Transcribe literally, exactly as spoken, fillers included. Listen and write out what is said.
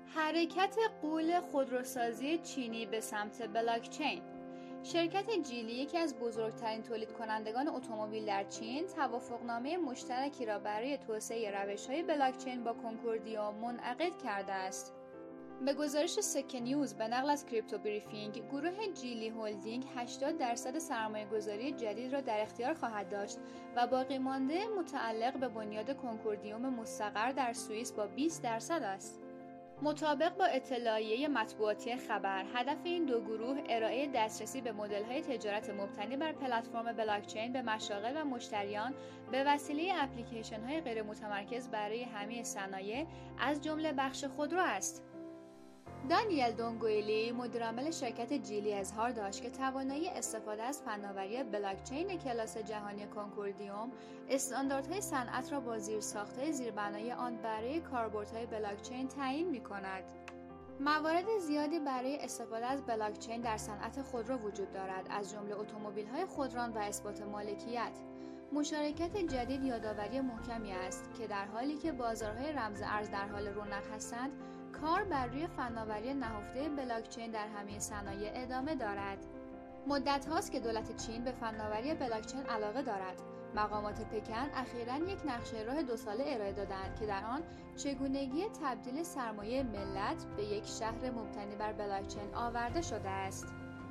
حرکت غول خودروسازی چینی به سمت بلاکچین. شرکت جیلی، یکی از بزرگترین تولید کنندگان اتومبیل در چین، توافقنامه مشترکی را برای توسعه روش‌های بلاکچین با کنکوردیا منعقد کرده است. به گزارش سکه نیوز به نقل از کریپتو بریفینگ، گروه جیلی هولدینگ هشتاد درصد سرمایه‌گذاری جدید را در اختیار خواهد داشت و باقی مانده متعلق به بنیاد کنکوردیوم مستقر در سوئیس با بیست درصد است. مطابق با اطلاعیه مطبوعاتی خبر، هدف این دو گروه ارائه دسترسی به مدل‌های تجارت مبتنی بر پلتفرم بلاکچین به مشاغل و مشتریان به وسیله اپلیکیشن‌های غیر متمرکز برای همه صنایع از جمله بخش خودرو است. دانیل دونگویلی، مدیرعامل شرکت جیلی، اظهار داشت که توانایی استفاده از فناوری بلاکچین کلاس جهانی کنکوردیوم استانداردهای صنعت را با زیرساخت‌های زیربنای آن برای کاربردهای بلاکچین تعیین می‌کند. موارد زیادی برای استفاده از بلاکچین در صنعت خودرو وجود دارد، از جمله اتومبیل‌های خودران و اثبات مالکیت. مشارکت جدید یادآوری محکمی است که در حالی که بازارهای رمز ارز در حال رونق هستند، کار بر روی فناوری نهفته بلاکچین در همه صنایع ادامه دارد. مدت هاست که دولت چین به فناوری بلاکچین علاقه دارد. مقامات پکن اخیراً یک نقشه راه دو ساله ارائه دادند که در آن چگونگی تبدیل سرمایه ملت به یک شهر مبتنی بر بلاکچین آورده شده است.